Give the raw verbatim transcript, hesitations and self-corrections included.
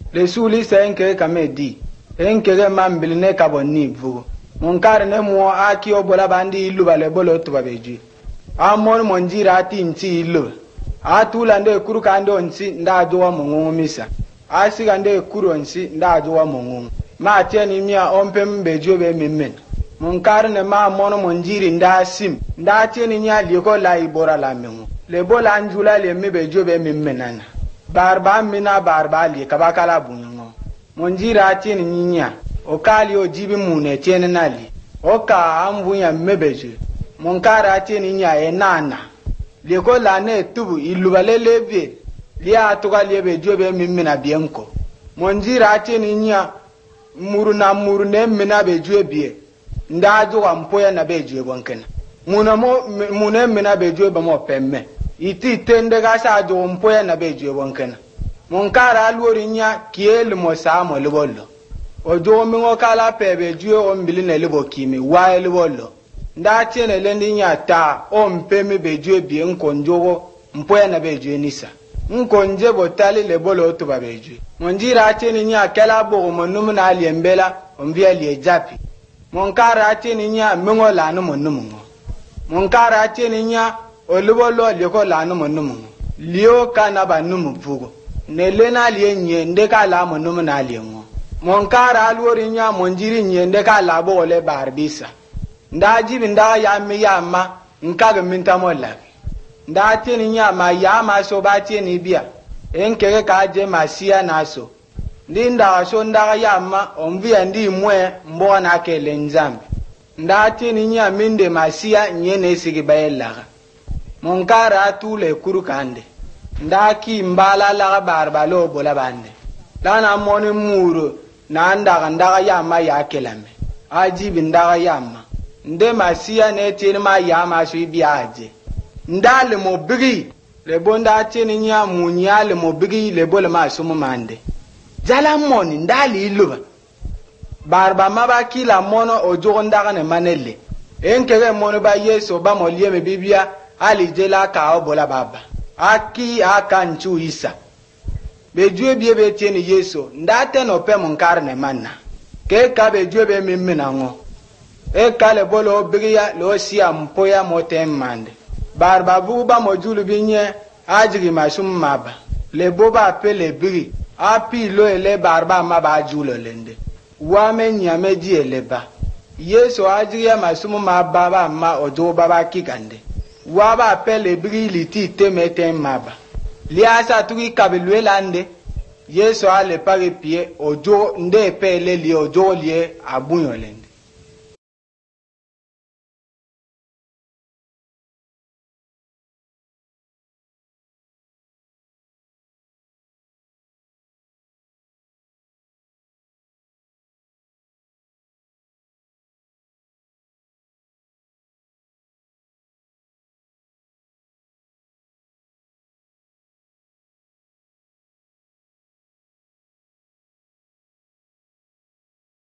le suli senke kamedi enkege mambiline kabonni vugo monkar ne mo aki obola bandi ilu bale bolo to babeji amon monjira ati nti ilu atula nde kuru kande onsi nda jowa mongongo misa asiga nde kuru onsi nda jowa mongongo ma tieni mia ompem bejo be memmen monkar ne ma mono monjiri nda sim nda tieni nya liko la ibora la mengo le bola anjula le mebe jobe memmenana barba mina barba li kabakala bunyo monjira tieni nya o kali o jibi mune tieni nali o ka ambunya mebeje monkara tieni nya enana liko la ne tubu ilubalele vie lia toka liebe jobe memmena bienko monjira tieni nya muru na muru ne mena be jobe nda jowa mpoya na be jobe bonkena muna mo muna mena be jobe mo pemme iti tende ga sa jo mpoya na be jobe bonkena monkara alwori nya kiel mo sa mo lebolo o jo mi ngo kala pebe jobe o mbili na lebo kimi wa lebolo nda tiene lendi nya ta o mpeme be jobe nkonjogo mpoya na be jobe nisa nkonje botali lebolo to ba be jobe monjira tiene nya kala bo mo numu na aliembela omvia liejapi monkara tieni nya mengo lanu monumungo monkara tieni nya olubolo liko lanu monumungo lio kana ba numu vugo nelena lie nye ndeka la monumu na liengo monkara alwori nya monjiri nye ndeka la bo ole barbisa ndaji binda ya mi ya ma nkaga minta mola nda tieni nya ma ya ma so ba tieni bia enkege ka je masia naso ndinda so ndaga yama omvia ndi mwe mbona kele nzambe ndati ni nya minde masia nyene sigi bayelaga monkara tule kurukande ndaki mbala la barbalo bola bande lana moni muro na ndaga ndaga yama yakelame ajibi ndaga yama nde masia ne tini ma yama so ibiaje ndale mo bigi le bonda tini nya munyale mo bigi le bola ma sumu mande jala moni ndali iluba barba maba kila mono ojogo ndaga ne manele enkege mono ba yeso ba molie me bibia ali jela ka obola baba aki aka nchu isa bejue bie be tieni yeso ndate no pe munkar ne manna ke ka bejue be mimmina ngo e kale bolo bigia lo sia mpoya motem mande barba bu ba mojulu binye ajigi masum maba le boba pele bigi api lo ele barba ma ba julo lende wa me nyame ji eleba yeso ajiya masumu ma baba ma ojo baba kikande wa ba pele brili ti temete maba liasa tuki kabelwe lande yeso ale pare pie ojo nde pele li ojo lie abunyo lende